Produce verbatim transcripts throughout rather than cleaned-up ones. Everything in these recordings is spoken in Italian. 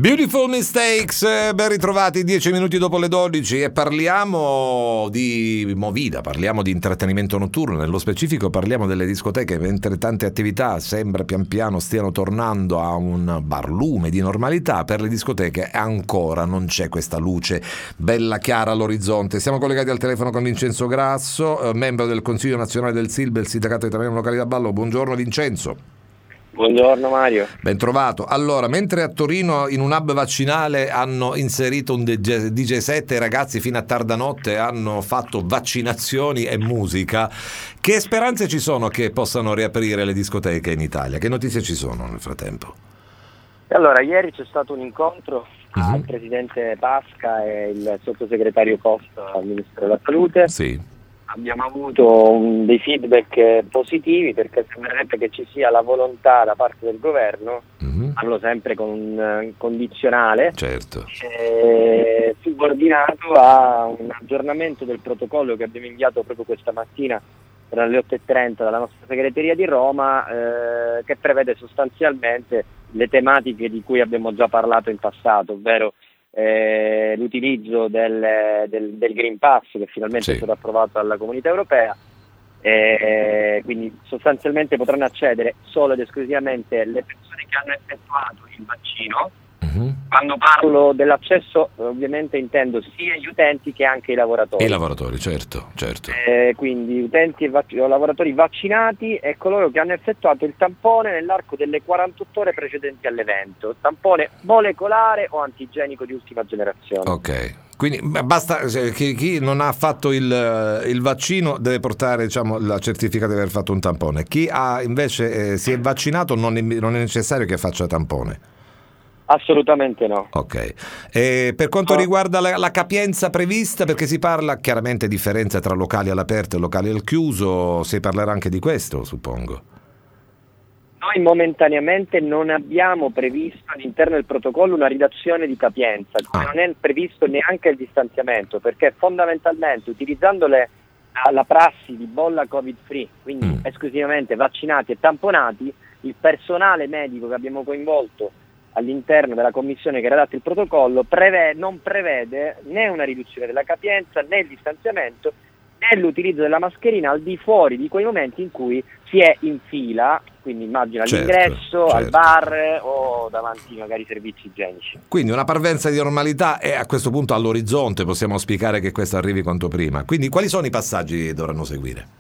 Beautiful Mistakes, eh, ben ritrovati dieci minuti dopo le dodici e parliamo di movida, parliamo di intrattenimento notturno, nello specifico parliamo delle discoteche, mentre tante attività sembra pian piano stiano tornando a un barlume di normalità, per le discoteche ancora non c'è questa luce bella chiara all'orizzonte. Siamo collegati al telefono con Vincenzo Grasso, eh, membro del Consiglio Nazionale del S I L B, il Sindacato Italiano Locali da Ballo. Buongiorno Vincenzo. Buongiorno Mario. Ben trovato. Allora, mentre a Torino in un hub vaccinale hanno inserito un D J set e i ragazzi fino a tarda notte hanno fatto vaccinazioni e musica, che speranze ci sono che possano riaprire le discoteche in Italia? Che notizie ci sono nel frattempo? Allora, ieri c'è stato un incontro uh-huh. tra il presidente Pasca e il sottosegretario Costa al Ministero della Salute. Sì. Abbiamo avuto um, dei feedback positivi, perché sembrerebbe che ci sia la volontà da parte del governo, uh-huh. parlo sempre con un uh, condizionale, certo. eh, subordinato a un aggiornamento del protocollo che abbiamo inviato proprio questa mattina per le otto e trenta dalla nostra segreteria di Roma, eh, che prevede sostanzialmente le tematiche di cui abbiamo già parlato in passato, ovvero Eh, l'utilizzo del, del, del Green Pass, che finalmente sì. è stato approvato dalla Comunità Europea, eh, quindi sostanzialmente potranno accedere solo ed esclusivamente le persone che hanno effettuato il vaccino. Uh-huh. Quando parlo dell'accesso ovviamente intendo sia gli utenti che anche i lavoratori. I lavoratori, certo, certo. Eh, quindi utenti e vac- lavoratori vaccinati e coloro che hanno effettuato il tampone nell'arco delle quarantotto ore precedenti all'evento, tampone molecolare o antigenico di ultima generazione. Ok. Quindi basta, chi, chi non ha fatto il, il vaccino deve portare, diciamo, la certificato di aver fatto un tampone. Chi ha invece eh, si è vaccinato non è, non è necessario che faccia tampone. Assolutamente no. Ok. E per quanto riguarda la, la capienza prevista, perché si parla chiaramente differenza tra locali all'aperto e locali al chiuso, si parlerà anche di questo, suppongo. Noi momentaneamente non abbiamo previsto all'interno del protocollo una riduzione di capienza, come ah. non è previsto neanche il distanziamento, perché fondamentalmente utilizzando le, la prassi di bolla covid free, quindi mm. esclusivamente vaccinati e tamponati, il personale medico che abbiamo coinvolto all'interno della commissione che redatta il protocollo preve- non prevede né una riduzione della capienza, né il distanziamento, né l'utilizzo della mascherina al di fuori di quei momenti in cui si è in fila, quindi immagino certo, all'ingresso, certo. al bar o davanti magari ai servizi igienici. Quindi una parvenza di normalità è a questo punto all'orizzonte, possiamo auspicare che questo arrivi quanto prima. Quindi quali sono i passaggi che dovranno seguire?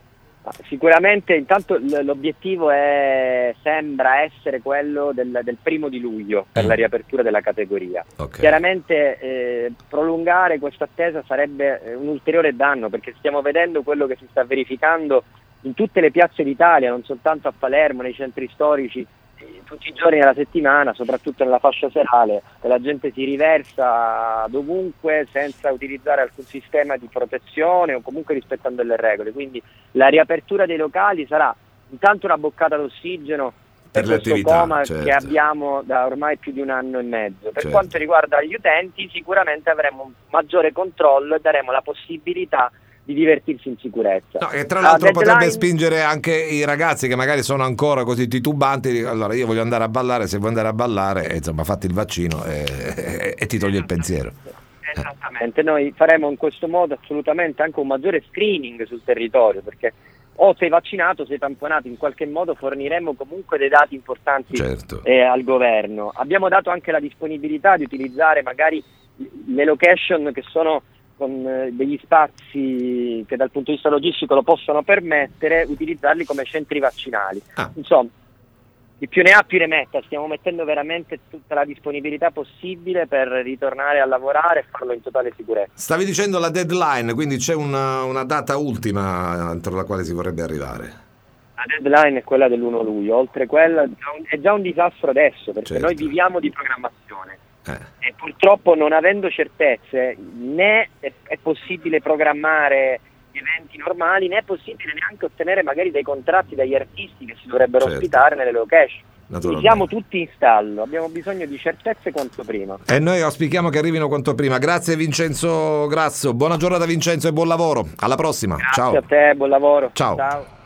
Sicuramente intanto l'obiettivo è, sembra essere quello del, del primo di luglio per mm. la riapertura della categoria. Okay. Chiaramente eh, prolungare questa attesa sarebbe un ulteriore danno, perché stiamo vedendo quello che si sta verificando in tutte le piazze d'Italia, non soltanto a Palermo, nei centri storici, tutti i giorni della settimana, soprattutto nella fascia serale, che la gente si riversa dovunque senza utilizzare alcun sistema di protezione o comunque rispettando le regole. Quindi la riapertura dei locali sarà intanto una boccata d'ossigeno per, per questo coma certo. che abbiamo da ormai più di un anno e mezzo. Per certo. quanto riguarda gli utenti, sicuramente avremo un maggiore controllo e daremo la possibilità di divertirsi in sicurezza. No, e tra l'altro deadline... potrebbe spingere anche i ragazzi che magari sono ancora così titubanti, allora io voglio andare a ballare, se vuoi andare a ballare, eh, insomma, fatti il vaccino e, e, e ti togli il pensiero. Esattamente, noi faremo in questo modo assolutamente anche un maggiore screening sul territorio, perché o sei vaccinato, sei tamponato, in qualche modo forniremo comunque dei dati importanti certo. eh, al governo. Abbiamo dato anche la disponibilità di utilizzare magari le location che sono con degli spazi che dal punto di vista logistico lo possono permettere, utilizzarli come centri vaccinali. Ah. Insomma, di più ne ha più ne metta, stiamo mettendo veramente tutta la disponibilità possibile per ritornare a lavorare e farlo in totale sicurezza. Stavi dicendo la deadline, quindi c'è una, una data ultima entro la quale si vorrebbe arrivare? La deadline è quella dell'primo luglio, oltre quella è già un disastro adesso, perché certo. noi viviamo di programmazione. Eh. E purtroppo, non avendo certezze, né è, è possibile programmare gli eventi normali, né è possibile neanche ottenere magari dei contratti dagli artisti che si dovrebbero certo. ospitare nelle location. Siamo tutti in stallo, abbiamo bisogno di certezze quanto prima. E noi auspichiamo che arrivino quanto prima. Grazie Vincenzo Grasso, buona giornata Vincenzo e buon lavoro. Alla prossima. Grazie ciao. a te, buon lavoro. Ciao. Ciao.